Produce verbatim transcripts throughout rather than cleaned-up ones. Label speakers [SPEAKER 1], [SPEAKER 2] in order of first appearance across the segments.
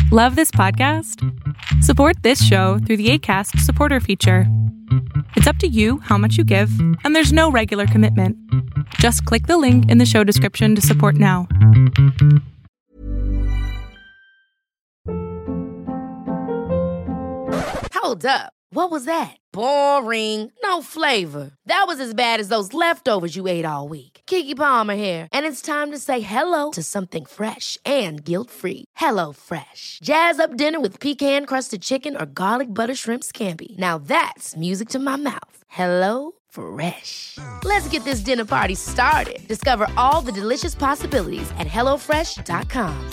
[SPEAKER 1] Love this podcast? Support this show through the Acast supporter feature. It's up to you how much you give, and there's no regular commitment. Just click the link in the show description to support now.
[SPEAKER 2] Hold up. What was that? Boring. No flavor. That was as bad as those leftovers you ate all week. Keke Palmer here, and it's time to say hello to something fresh and guilt-free. Hello Fresh. Jazz up dinner with pecan-crusted chicken or garlic butter shrimp scampi. Now that's music to my mouth. Hello Fresh. Let's get this dinner party started. Discover all the delicious possibilities at hello fresh dot com.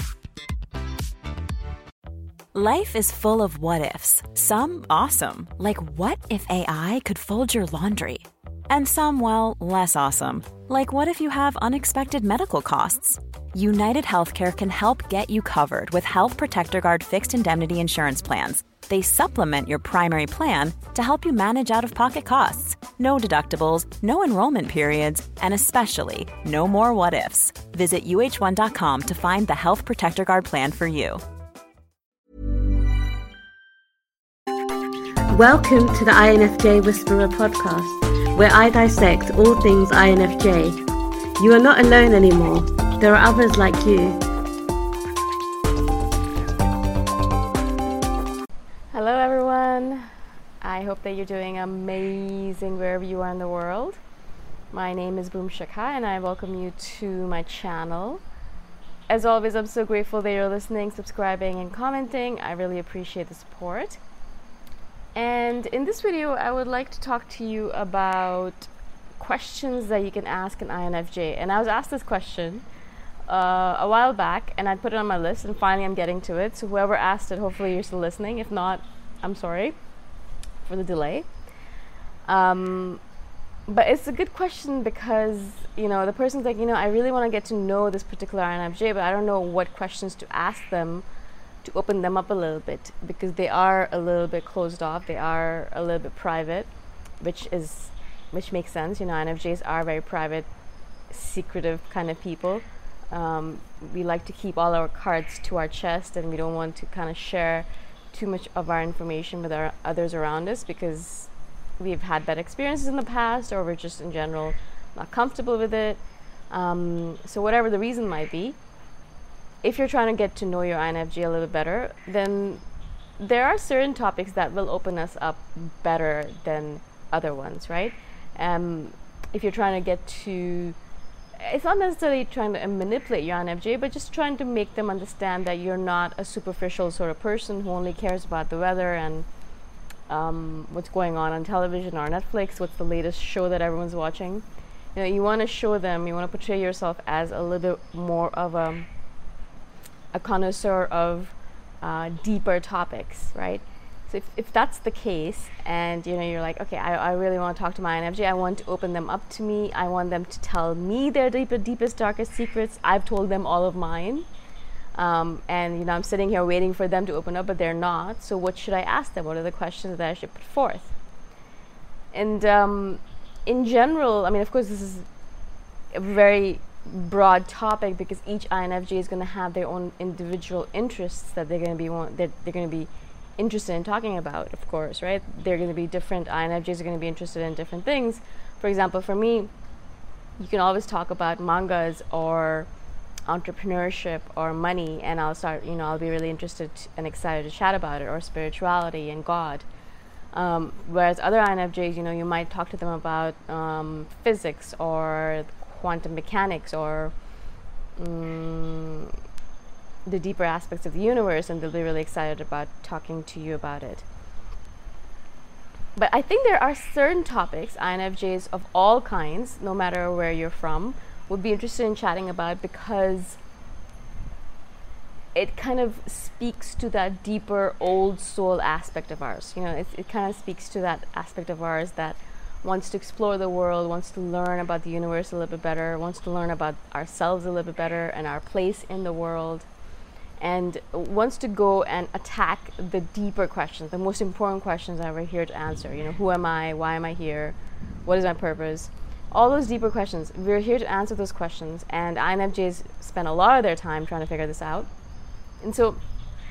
[SPEAKER 3] Life is full of what-ifs. Some awesome, like what if A I could fold your laundry? And some, well, less awesome, like what if you have unexpected medical costs? United Healthcare can help get you covered with Health Protector Guard fixed indemnity insurance plans. They supplement your primary plan to help you manage out-of-pocket costs. No deductibles, no enrollment periods, and especially no more what-ifs. Visit U H one dot com to find the Health Protector Guard plan for you.
[SPEAKER 4] Welcome to the I N F J Whisperer podcast, where I dissect all things I N F J. You are not alone anymore. There are others like you.
[SPEAKER 5] Hello everyone. I hope that you're doing amazing wherever you are in the world. My name is Boom Shikha and I welcome you to my channel. As always, I'm so grateful that you're listening, subscribing, and commenting. I really appreciate the support. And in this video, I would like to talk to you about questions that you can ask an I N F J. And I was asked this question uh, a while back, and I put it on my list, and finally I'm getting to it. So whoever asked it, hopefully you're still listening. If not, I'm sorry for the delay. Um, but it's a good question because, you know, the person's like, you know, I really want to get to know this particular I N F J, but I don't know what questions to ask them to open them up a little bit, because they are a little bit closed off, they are a little bit private, which is which makes sense. You know, I N F Js are very private, secretive kind of people. Um, we like to keep all our cards to our chest, and we don't want to kind of share too much of our information with our others around us, because we've had bad experiences in the past, or we're just in general not comfortable with it. Um, so whatever the reason might be, if you're trying to get to know your I N F J a little better, then there are certain topics that will open us up better than other ones, right? Um, if you're trying to get to, it's not necessarily trying to manipulate your I N F J, but just trying to make them understand that you're not a superficial sort of person who only cares about the weather and um, what's going on on television or Netflix, what's the latest show that everyone's watching. You know, you want to show them, you want to portray yourself as a little bit more of a a connoisseur of uh, deeper topics, right? So if, if that's the case, and you know, you're like, okay, I, I really want to talk to my I N F J, I want to open them up to me, I want them to tell me their deeper, deepest, darkest secrets. I've told them all of mine, um, and you know, I'm sitting here waiting for them to open up, but they're not. So what should I ask them? What are the questions that I should put forth? And um, in general, I mean, of course, this is a very broad topic, because each I N F J is going to have their own individual interests that they're going to be want, that they're going to be interested in talking about, of course, right? They're going to be different. I N F Js are going to be interested in different things. For example, for me, you can always talk about mangas or entrepreneurship or money, and I'll start, you know, I'll be really interested and excited to chat about it, or spirituality and God. Um, whereas other I N F Js, you know, you might talk to them about um, physics or quantum mechanics or um, the deeper aspects of the universe, and they'll be really excited about talking to you about it. But I think there are certain topics I N F Js of all kinds, no matter where you're from, would be interested in chatting about, because it kind of speaks to that deeper old soul aspect of ours. You know, it, it kind of speaks to that aspect of ours that wants to explore the world, wants to learn about the universe a little bit better, wants to learn about ourselves a little bit better and our place in the world, and wants to go and attack the deeper questions, the most important questions that we're here to answer. You know, who am I? Why am I here? What is my purpose? All those deeper questions. We're here to answer those questions, and I N F Js spend a lot of their time trying to figure this out. And so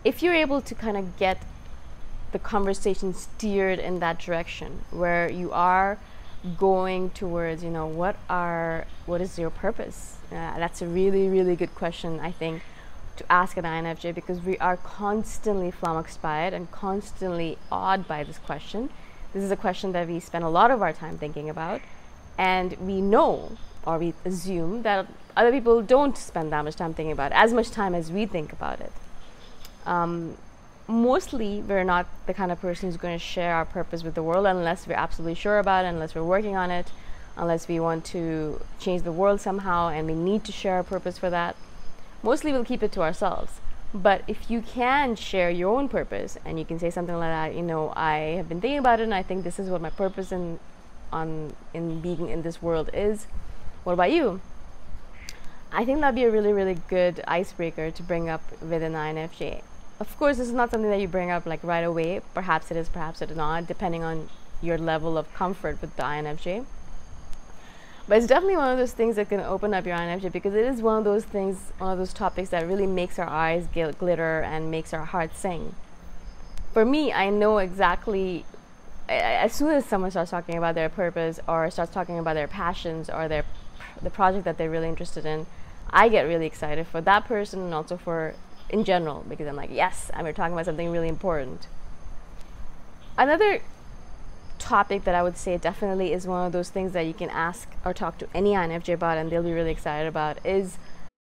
[SPEAKER 5] if you're able to kind of get the conversation steered in that direction, where you are going towards, you know, what are what is your purpose? Uh, that's a really, really good question, I think, to ask an I N F J, because we are constantly flummoxed by it and constantly awed by this question. This is a question that we spend a lot of our time thinking about, and we know, or we assume, that other people don't spend that much time thinking about it, as much time as we think about it. Um, mostly, we're not the kind of person who's going to share our purpose with the world unless we're absolutely sure about it, unless we're working on it, unless we want to change the world somehow and we need to share our purpose for that. Mostly we'll keep it to ourselves. But if you can share your own purpose and you can say something like that, you know, I have been thinking about it and I think this is what my purpose in on in being in this world is. What about you? I think that'd be a really, really good icebreaker to bring up with an I N F J. Of course, this is not something that you bring up like right away. Perhaps it is, perhaps it is not, depending on your level of comfort with the I N F J. But it's definitely one of those things that can open up your I N F J, because it is one of those things, one of those topics that really makes our eyes gl- glitter and makes our hearts sing. For me, I know exactly, as soon as someone starts talking about their purpose or starts talking about their passions or their the project that they're really interested in, I get really excited for that person and also for in general, because I'm like, yes, and we're talking about something really important. Another topic that I would say definitely is one of those things that you can ask or talk to any I N F J about and they'll be really excited about is,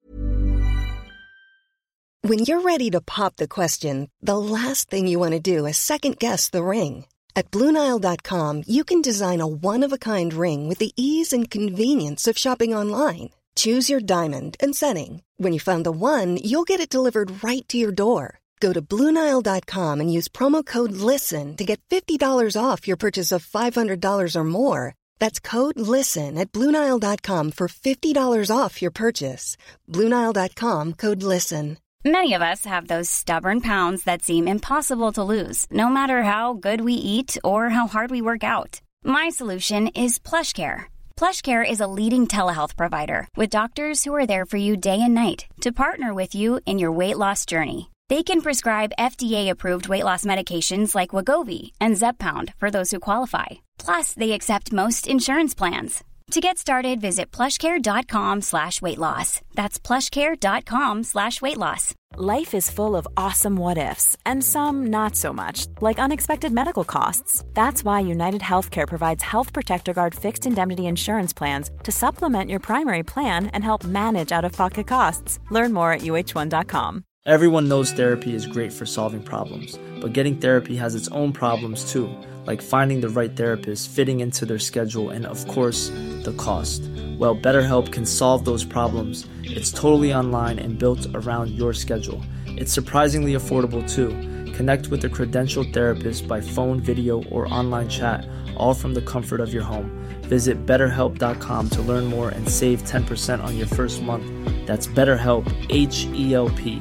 [SPEAKER 6] when you're ready to pop the question, the last thing you want to do is second guess the ring. At Blue Nile dot com, you can design a one-of-a-kind ring with the ease and convenience of shopping online. Choose your diamond and setting. When you find the one, you'll get it delivered right to your door. Go to Blue Nile dot com and use promo code LISTEN to get fifty dollars off your purchase of five hundred dollars or more. That's code LISTEN at Blue Nile dot com for fifty dollars off your purchase. Blue Nile dot com, code LISTEN.
[SPEAKER 7] Many of us have those stubborn pounds that seem impossible to lose, no matter how good we eat or how hard we work out. My solution is PlushCare. PlushCare is a leading telehealth provider with doctors who are there for you day and night to partner with you in your weight loss journey. They can prescribe F D A-approved weight loss medications like Wegovy and Zepbound for those who qualify. Plus, they accept most insurance plans. To get started, visit plushcare.com slash weight loss. That's plushcare.com slash weight loss.
[SPEAKER 3] Life is full of awesome what-ifs, and some not so much, like unexpected medical costs. That's why United Healthcare provides Health Protector Guard fixed indemnity insurance plans to supplement your primary plan and help manage out-of-pocket costs. Learn more at U H one dot com.
[SPEAKER 8] Everyone knows therapy is great for solving problems, but getting therapy has its own problems too, like finding the right therapist, fitting into their schedule, and of course, the cost. Well, BetterHelp can solve those problems. It's totally online and built around your schedule. It's surprisingly affordable too. Connect with a credentialed therapist by phone, video, or online chat, all from the comfort of your home. Visit better help dot com to learn more and save ten percent on your first month. That's BetterHelp, H E L P.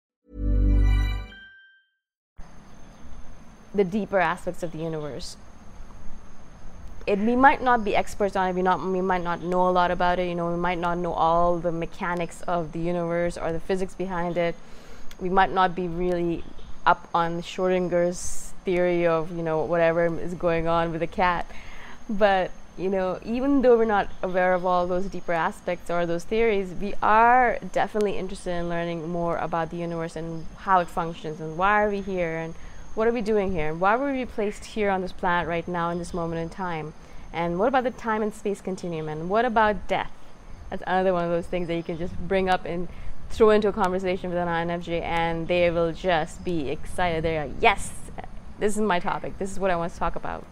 [SPEAKER 5] the deeper aspects of the universe. It, we might not be experts on it, we, not, we might not know a lot about it, you know, we might not know all the mechanics of the universe or the physics behind it. We might not be really up on Schrodinger's theory of, you know, whatever is going on with a cat. But, you know, even though we're not aware of all those deeper aspects or those theories, we are definitely interested in learning more about the universe and how it functions and why are we here and what are we doing here? Why were we placed here on this planet right now in this moment in time? And what about the time and space continuum? And what about death? That's another one of those things that you can just bring up and throw into a conversation with an I N F J and they will just be excited. They're like, yes, this is my topic. This is what I want to talk about.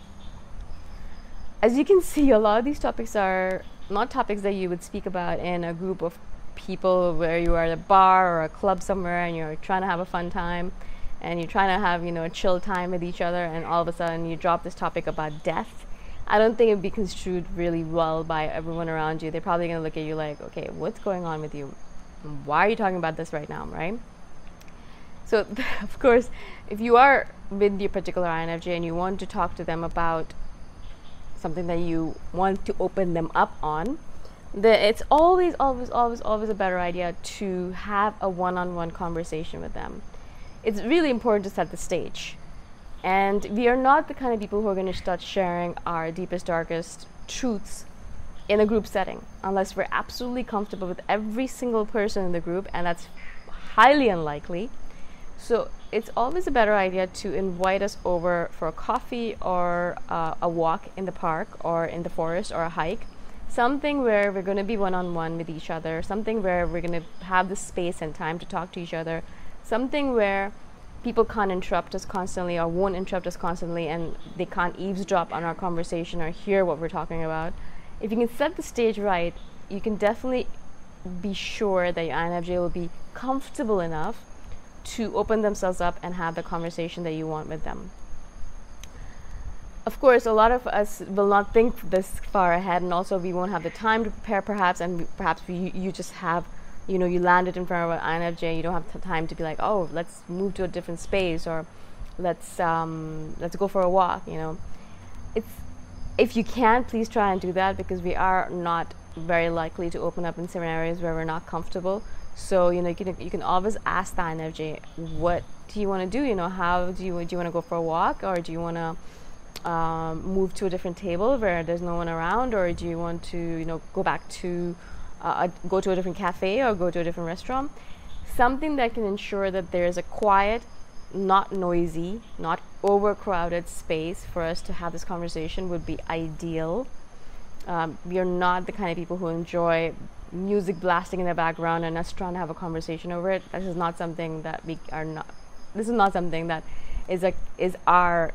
[SPEAKER 5] As you can see, a lot of these topics are not topics that you would speak about in a group of people where you are at a bar or a club somewhere and you're trying to have a fun time. And you're trying to have, you know, a chill time with each other, and all of a sudden you drop this topic about death. I don't think it'd be construed really well by everyone around you. They're probably going to look at you like, okay, what's going on with you? Why are you talking about this right now, right? So, of course, if you are with your particular I N F J and you want to talk to them about something that you want to open them up on, then it's always, always, always, always a better idea to have a one-on-one conversation with them. it's really important to set the stage. And we are not the kind of people who are going to start sharing our deepest, darkest truths in a group setting unless we're absolutely comfortable with every single person in the group, and that's highly unlikely. So it's always a better idea to invite us over for a coffee or uh, a walk in the park or in the forest or a hike, something where we're going to be one-on-one with each other, something where we're going to have the space and time to talk to each other, something where people can't interrupt us constantly or won't interrupt us constantly, and they can't eavesdrop on our conversation or hear what we're talking about. If you can set the stage right, you can definitely be sure that your I N F J will be comfortable enough to open themselves up and have the conversation that you want with them. Of course, a lot of us will not think this far ahead, and also we won't have the time to prepare perhaps, and we, perhaps we, you just have, you know, you landed in front of an I N F J, you don't have the time to be like, oh, let's move to a different space, or let's um, let's go for a walk, you know. It's, if you can, please try and do that, because we are not very likely to open up in certain areas where we're not comfortable. So, you know, you can, you can always ask the I N F J, what do you want to do? You know, how do you, do you want to go for a walk, or do you want to um, move to a different table where there's no one around, or do you want to, you know, go back to, uh, go to a different cafe or go to a different restaurant? Something that can ensure that there's a quiet, not noisy, not overcrowded space for us to have this conversation would be ideal. Um, we are not the kind of people who enjoy music blasting in the background and us trying to have a conversation over it. This is not something that we are not, this is not something that is a, is our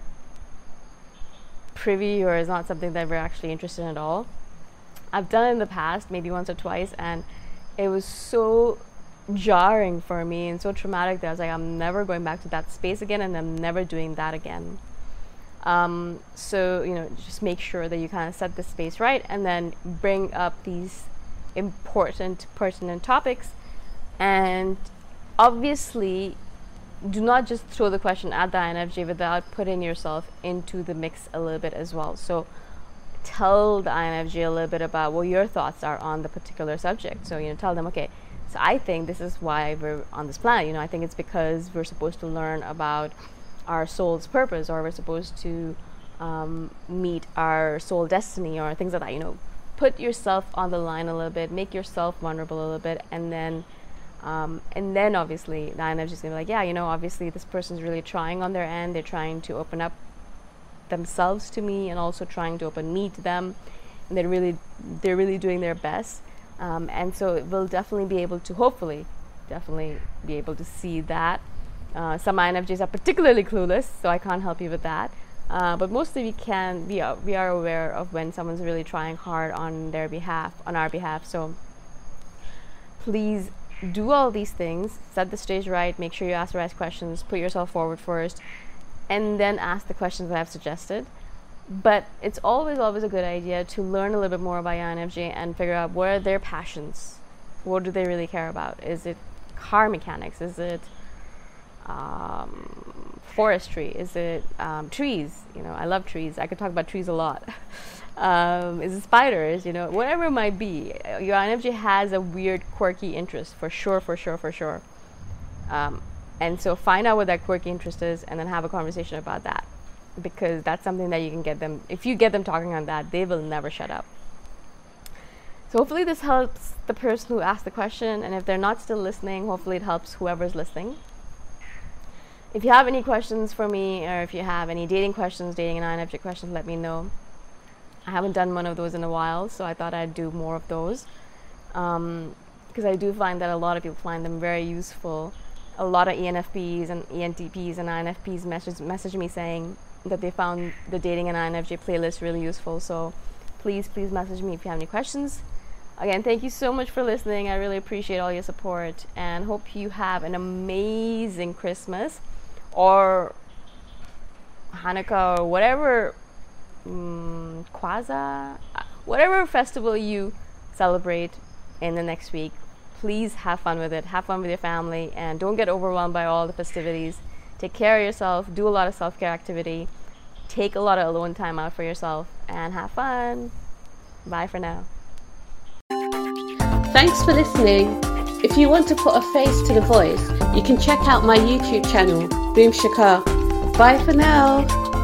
[SPEAKER 5] privy, or is not something that we're actually interested in at all. I've done it in the past, maybe once or twice, and it was so jarring for me and so traumatic that I was like, I'm never going back to that space again, and I'm never doing that again. Um, so, you know, just make sure that you kind of set the space right, and then bring up these important, pertinent topics. And obviously, do not just throw the question at the I N F J without putting yourself into the mix a little bit as well. So tell the I N F J a little bit about what your thoughts are on the particular subject. So, you know, tell them, okay, so I think this is why we're on this planet. You know, I think it's because we're supposed to learn about our soul's purpose, or we're supposed to um, meet our soul destiny, or things like that. You know, put yourself on the line a little bit, make yourself vulnerable a little bit, and then um, and then obviously the I N F J is gonna be like, yeah, you know, obviously this person's really trying on their end. They're trying to open up themselves to me, and also trying to open me to them, and they're really they're really doing their best. Um, and so we'll definitely be able to, hopefully, definitely be able to see that. Uh, some I N F Js are particularly clueless, so I can't help you with that. Uh, but mostly we can, we are, we are aware of when someone's really trying hard on their behalf, on our behalf. So please do all these things, set the stage right, make sure you ask the right questions, put yourself forward first, and then ask the questions that I've suggested. But it's always, always a good idea to learn a little bit more about I N F J and figure out what are their passions. What do they really care about? Is it car mechanics? Is it um, forestry? Is it um, trees? You know, I love trees. I could talk about trees a lot. um, is it spiders? You know, whatever it might be. Your I N F J has a weird, quirky interest, for sure, for sure, for sure. Um, and so find out what that quirky interest is, and then have a conversation about that. Because that's something that you can get them, if you get them talking on that, they will never shut up. So hopefully this helps the person who asked the question, and if they're not still listening, hopefully it helps whoever's listening. If you have any questions for me, or if you have any dating questions, dating and I N F J questions, let me know. I haven't done one of those in a while, so I thought I'd do more of those. Um, because I do find that a lot of people find them very useful. A lot of E N F Ps and E N T Ps and I N F Ps message, message me saying that they found the dating and I N F J playlist really useful. So please, please message me if you have any questions. Again, thank you so much for listening. I really appreciate all your support, and hope you have an amazing Christmas or Hanukkah or whatever, um, Kwanzaa, whatever festival you celebrate in the next week. Please have fun with it. Have fun with your family, and don't get overwhelmed by all the festivities. Take care of yourself. Do a lot of self-care activity. Take a lot of alone time out for yourself, and have fun. Bye for now.
[SPEAKER 4] Thanks for listening. If you want to put a face to the voice, You can check out my YouTube channel, Boom Shikha. Bye for now.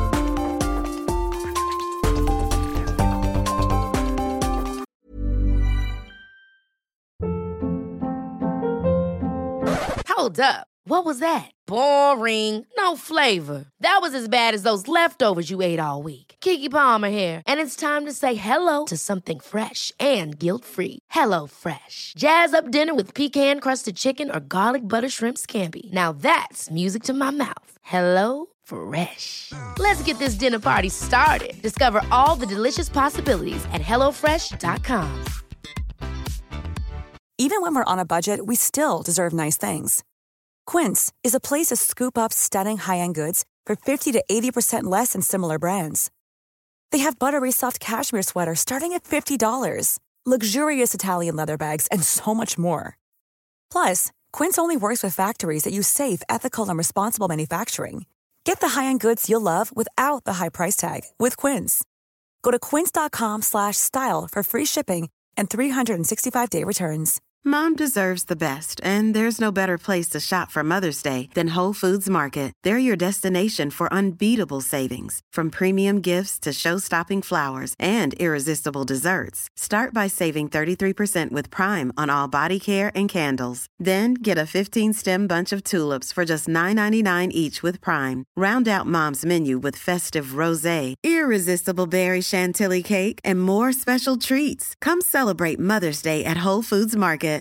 [SPEAKER 2] Hold up. What was that? Boring. No flavor. That was as bad as those leftovers you ate all week. Keke Palmer here, and it's time to say hello to something fresh and guilt-free. Hello Fresh. Jazz up dinner with pecan-crusted chicken or garlic butter shrimp scampi. Now that's music to my mouth. Hello Fresh. Let's get this dinner party started. Discover all the delicious possibilities at hello fresh dot com.
[SPEAKER 9] Even when we're on a budget, we still deserve nice things. Quince is a place to scoop up stunning high-end goods for fifty to eighty percent less than similar brands. They have buttery soft cashmere sweaters starting at fifty dollars, luxurious Italian leather bags, and so much more. Plus, Quince only works with factories that use safe, ethical, and responsible manufacturing. Get the high-end goods you'll love without the high price tag with Quince. Go to quince.com slash style for free shipping and three sixty-five day returns.
[SPEAKER 10] Mom deserves the best, and there's no better place to shop for Mother's Day than Whole Foods Market. They're your destination for unbeatable savings, from premium gifts to show-stopping flowers and irresistible desserts. Start by saving thirty-three percent with Prime on all body care and candles. Then get a fifteen-stem bunch of tulips for just nine ninety-nine each with Prime. Round out Mom's menu with festive rosé, irresistible berry chantilly cake, and more special treats. Come celebrate Mother's Day at Whole Foods Market.